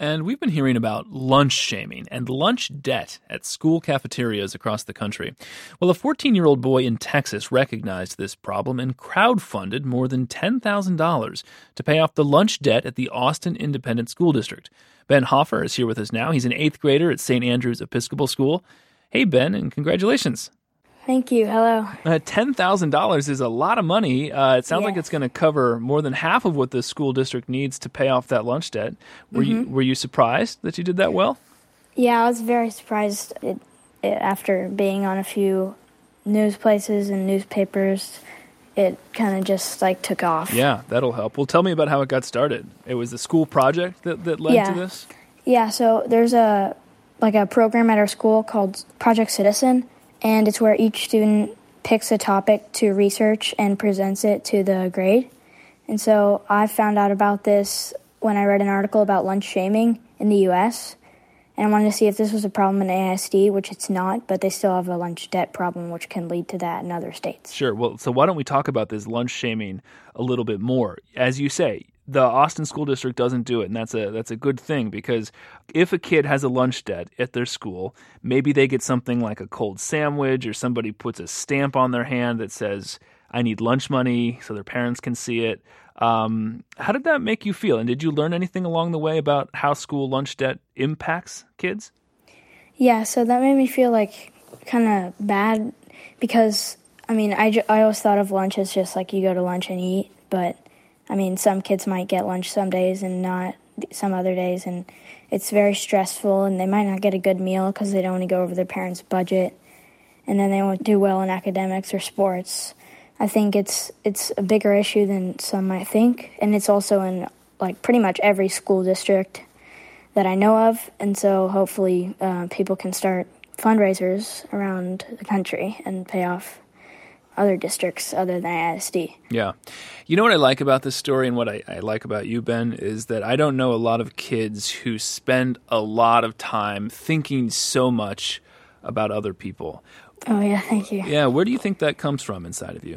And we've been hearing about lunch shaming and lunch debt at school cafeterias across the country. Well, a 14-year-old boy in Texas recognized this problem and crowdfunded more than $10,000 to pay off the lunch debt at the Austin Independent School District. Ben Hoffer is here with us now. He's an 8th grader at St. Andrew's Episcopal School. Hey, Ben, and congratulations. Thank you. Hello. $10,000 is a lot of money. It sounds like it's going to cover more than half of what the school district needs to pay off that lunch debt. Were you surprised that you did that well? Yeah, I was very surprised after being on a few news places and newspapers. It kind of just took off. Yeah, that'll help. Well, tell me about how it got started. It was the school project that led to this? Yeah, so there's a program at our school called Project Citizen. And it's where each student picks a topic to research and presents it to the grade. And so I found out about this when I read an article about lunch shaming in the U.S. And I wanted to see if this was a problem in AISD, which it's not, but they still have a lunch debt problem, which can lead to that in other states. Sure. Well, so why don't we talk about this lunch shaming a little bit more? As you say, the Austin School District doesn't do it, and that's a good thing, because if a kid has a lunch debt at their school, maybe they get something like a cold sandwich, or somebody puts a stamp on their hand that says, I need lunch money, so their parents can see it. How did that make you feel? And did you learn anything along the way about how school lunch debt impacts kids? Yeah, so that made me feel kind of bad, because, I always thought of lunch as just you go to lunch and eat, but some kids might get lunch some days and not some other days, and it's very stressful, and they might not get a good meal because they don't want to go over their parents' budget, and then they won't do well in academics or sports. I think it's a bigger issue than some might think, and it's also in pretty much every school district that I know of, and so hopefully people can start fundraisers around the country and pay off other districts other than ISD. Yeah. You know what I like about this story, and what I like about you, Ben, is that I don't know a lot of kids who spend a lot of time thinking so much about other people. Oh, yeah, thank you. Yeah, where do you think that comes from inside of you?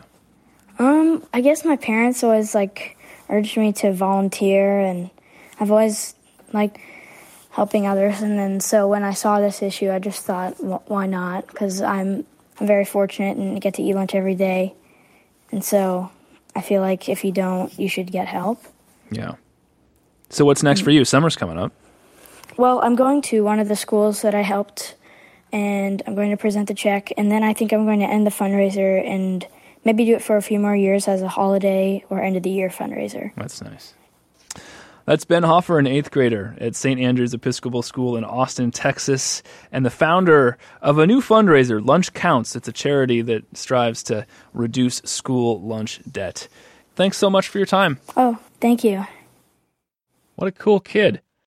I guess my parents always, urged me to volunteer, and I've always liked helping others, and then so when I saw this issue, I just thought, why not? Because I'm very fortunate and get to eat lunch every day. And so I feel like if you don't, you should get help. Yeah. So what's next for you? Summer's coming up. Well, I'm going to one of the schools that I helped, and I'm going to present the check. And then I think I'm going to end the fundraiser and maybe do it for a few more years as a holiday or end-of-the-year fundraiser. That's nice. That's Ben Hoffer, an 8th grader at St. Andrew's Episcopal School in Austin, Texas, and the founder of a new fundraiser, Lunch Counts. It's a charity that strives to reduce school lunch debt. Thanks so much for your time. Oh, thank you. What a cool kid.